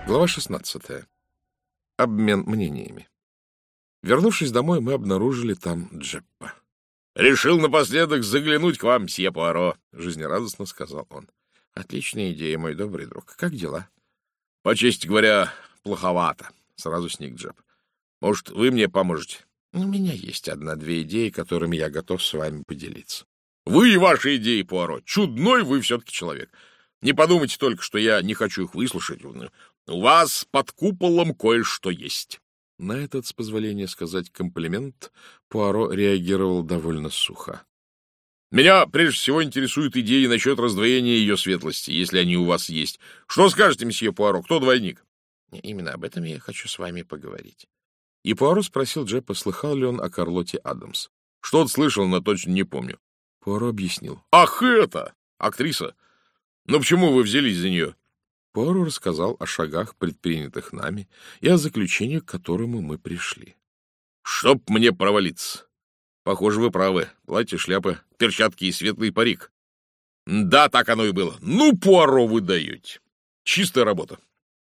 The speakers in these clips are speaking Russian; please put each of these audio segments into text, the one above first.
Глава 16. Обмен мнениями. Вернувшись домой, мы обнаружили там Джеппа. — Решил напоследок заглянуть к вам, мсье Пуаро, — жизнерадостно сказал он. — Отличная идея, мой добрый друг. Как дела? — По чести говоря, плоховато, — сразу сник Джепп. — Может, вы мне поможете? — У меня есть одна-две идеи, которыми я готов с вами поделиться. — Вы и ваши идеи, Пуаро. Чудной вы все-таки человек. Не подумайте только, что я не хочу их выслушать. У вас под куполом кое-что есть. На этот, с позволения сказать комплимент, Пуаро реагировал довольно сухо. Меня прежде всего интересуют идеи насчет раздвоения ее светлости, если они у вас есть. Что скажете, месье Пуаро, кто двойник? Именно об этом я хочу с вами поговорить. И Пуаро спросил Джеппа, слыхал ли он о Карлоте Адамс. Что-то слышал, но точно не помню. Пуаро объяснил. Ах, это! Актриса! Но почему вы взялись за нее? Пуаро рассказал о шагах, предпринятых нами, и о заключении, к которому мы пришли. — Чтоб мне провалиться! Похоже, вы правы. Платье, шляпа, перчатки и светлый парик. Да, так оно и было. Ну, Пуаро, вы даете. Чистая работа.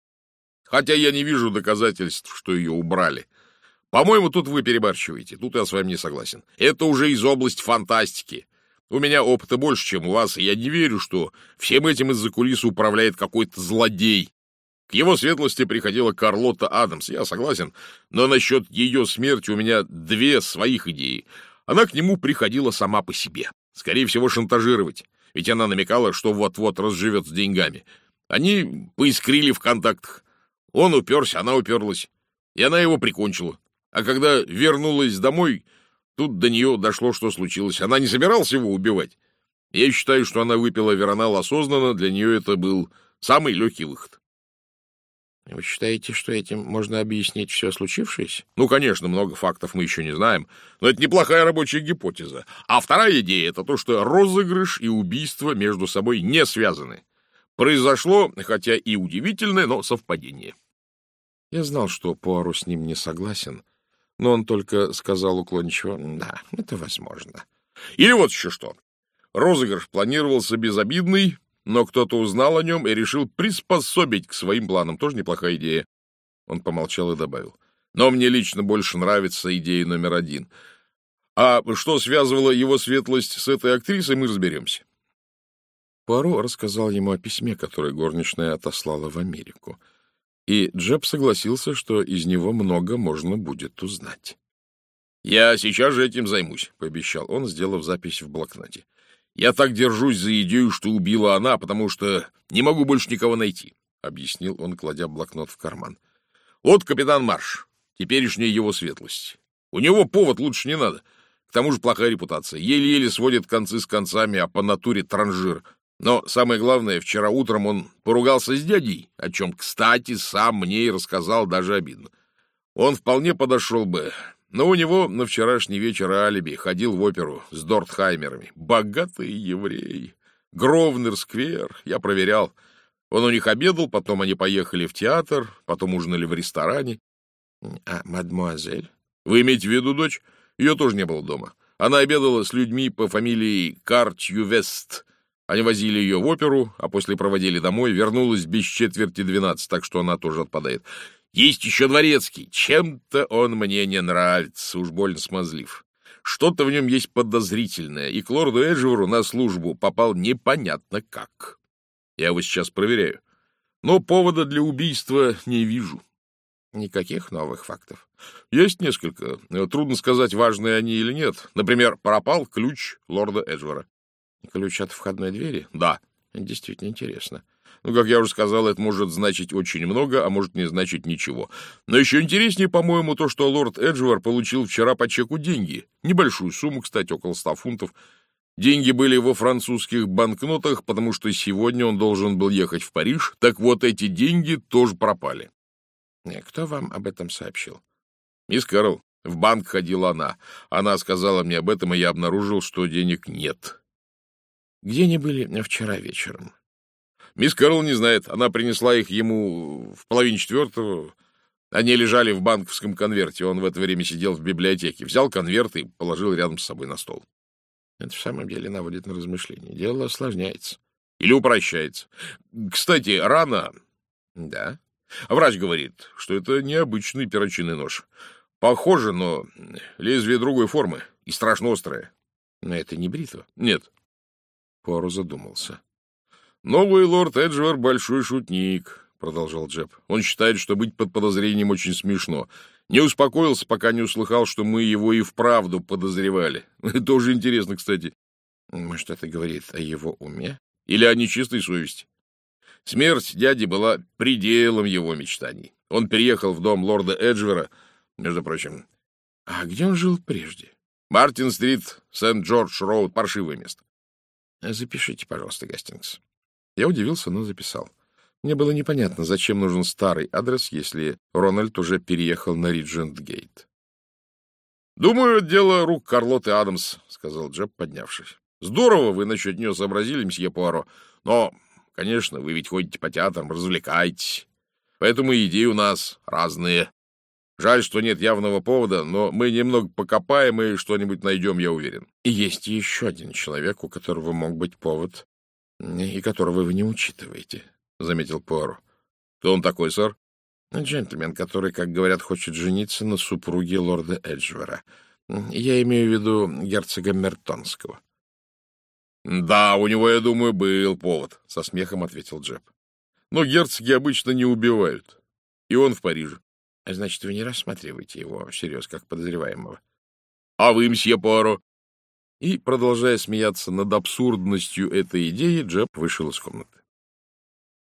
Хотя я не вижу доказательств, что ее убрали. По-моему, тут вы перебарщиваете. Тут я с вами не согласен. Это уже из области фантастики. У меня опыта больше, чем у вас, и я не верю, что всем этим из-за кулис управляет какой-то злодей. К его светлости приходила Карлота Адамс, я согласен, но насчет ее смерти у меня две своих идеи. Она к нему приходила сама по себе, скорее всего, шантажировать, ведь она намекала, что вот-вот разживет с деньгами. Они поискрили в контактах. Он уперся, она уперлась, и она его прикончила. А когда вернулась домой... Тут до нее дошло, что случилось. Она не собиралась его убивать. Я считаю, что она выпила веронал осознанно. Для нее это был самый легкий выход. Вы считаете, что этим можно объяснить все случившееся? Ну, конечно, много фактов мы еще не знаем. Но это неплохая рабочая гипотеза. А вторая идея — это то, что розыгрыш и убийство между собой не связаны. Произошло, хотя и удивительное, но совпадение. Я знал, что Пуаро с ним не согласен, но он только сказал уклончиво: «Да, это возможно». Или вот еще что. Розыгрыш планировался безобидный, но кто-то узнал о нем и решил приспособить к своим планам. Тоже неплохая идея. Он помолчал и добавил: но мне лично больше нравится идея номер один. А что связывало его светлость с этой актрисой, мы разберемся. Пуаро рассказал ему о письме, которое горничная отослала в Америку. И Джепп согласился, что из него много можно будет узнать. — Я сейчас же этим займусь, — пообещал он, сделав запись в блокноте. — Я так держусь за идею, что убила она, потому что не могу больше никого найти, — объяснил он, кладя блокнот в карман. — Вот капитан Марш, теперешняя его светлость. У него повод лучше не надо. К тому же плохая репутация. Еле-еле сводит концы с концами, а по натуре транжир. Но самое главное, вчера утром он поругался с дядей, о чем, кстати, сам мне и рассказал, даже обидно. Он вполне подошел бы, но у него на вчерашний вечер алиби, ходил в оперу с Дортхаймерами. Богатые евреи. Гровнер-сквер, я проверял. Он у них обедал, потом они поехали в театр, потом ужинали в ресторане. А мадемуазель? Вы имеете в виду дочь? Ее тоже не было дома. Она обедала с людьми по фамилии Картью-Вест. Они возили ее в оперу, а после проводили домой, вернулась без 11:45, так что она тоже отпадает. Есть еще дворецкий. Чем-то он мне не нравится, уж больно смазлив. Что-то в нем есть подозрительное, и к лорду Эджвору на службу попал непонятно как. Я его сейчас проверяю. Но повода для убийства не вижу. Никаких новых фактов. Есть несколько. Трудно сказать, важные они или нет. Например, пропал ключ лорда Эджвора. Ключ от входной двери? Да. Действительно интересно. Ну, как я уже сказал, это может значить очень много, а может не значить ничего. Но еще интереснее, по-моему, то, что лорд Эджвор получил вчера по чеку деньги. Небольшую сумму, кстати, около 100 фунтов. Деньги были во французских банкнотах, потому что сегодня он должен был ехать в Париж. Так вот, эти деньги тоже пропали. Кто вам об этом сообщил? Мисс Кэрролл. В банк ходила она. Она сказала мне об этом, и я обнаружил, что денег нет. Где они были вчера вечером? Мисс Кэрролл не знает. Она принесла их ему в 3:30. Они лежали в банковском конверте. Он в это время сидел в библиотеке. Взял конверт и положил рядом с собой на стол. Это в самом деле наводит на размышления. Дело осложняется. Или упрощается. Кстати, рана... Да. Врач говорит, что это необычный перочинный нож. Похоже, но лезвие другой формы и страшно острое. Но это не бритва? Нет. Пуаро задумался. Новый лорд Эджвер — большой шутник, продолжал Джеб. Он считает, что быть под подозрением очень смешно. Не успокоился, пока не услыхал, что мы его и вправду подозревали. Тоже интересно, кстати. Может, это говорит о его уме? Или о нечистой совести? Смерть дяди была пределом его мечтаний. Он переехал в дом лорда Эджвера, между прочим. А где он жил прежде? Мартин-стрит, Сент-Джордж-роуд, паршивое место. Запишите, пожалуйста, Гастингс. Я удивился, но записал. Мне было непонятно, зачем нужен старый адрес, если Рональд уже переехал на Риджент-гейт. «Думаю, дело рук Карлотты Адамс», — сказал Джеб, поднявшись. «Здорово вы насчет нее сообразили, мсье Пуаро. Но, конечно, вы ведь ходите по театрам, развлекаетесь. Поэтому идеи у нас разные. Жаль, что нет явного повода, но мы немного покопаем и что-нибудь найдем, я уверен». И есть еще один человек, у которого мог быть повод, и которого вы не учитываете, — заметил Пуаро. — Кто он такой, сэр? — Джентльмен, который, как говорят, хочет жениться на супруге лорда Эджвера. Я имею в виду герцога Мертонского. — Да, у него, я думаю, был повод, — со смехом ответил Джеб. — Но герцоги обычно не убивают. И он в Париже. — Значит, вы не рассматриваете его всерьез как подозреваемого? — А вы, мсье Пуаро? И, продолжая смеяться над абсурдностью этой идеи, Джеб вышел из комнаты.